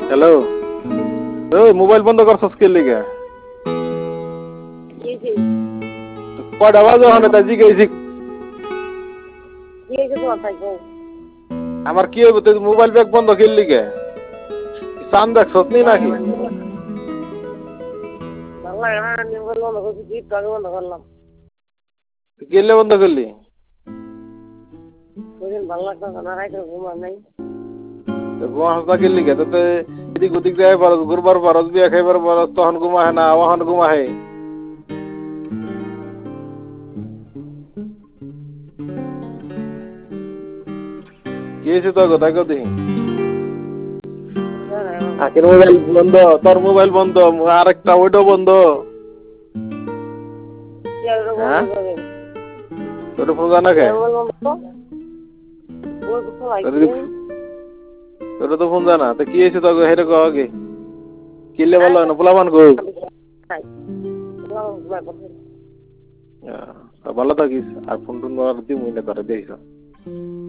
Hello, ওই mobile বন্ধ করছস কে লিগা? কয়টা বাজে ওখানে তাই জিজ্ঞেসি? আমার কি হইব তুই মোবাইল ব্যাগ বন্ধ কে লিগা? চান দেখছস নি নাকি? গেলে বন্ধ করলি? ঘুমা হাসা কে লিগা? তোতে এদিক ওদিক যাই পারস, ঘুরবার পারস, বিয়া খাইবার পারস, তখন ঘুমাহে না, ওখান ঘুমাহে। কি হয়েছে তোর তাই কও দেখি? আখের মোবাইল বন্ধ, তোর মোবাইল বন্ধ, আরেকটা ওইটাও বন্ধ। হ্যাঁ? তোর ফোন জানা কে? তোর তো ফোন জানা, তো কি হয়েছে তোকে হেরে কও আগে? কিনলে ভালো হয় না, পোলাপান কো? ভালো থাকিস, আর ফোন টোন দিব মনে করে দেখিস।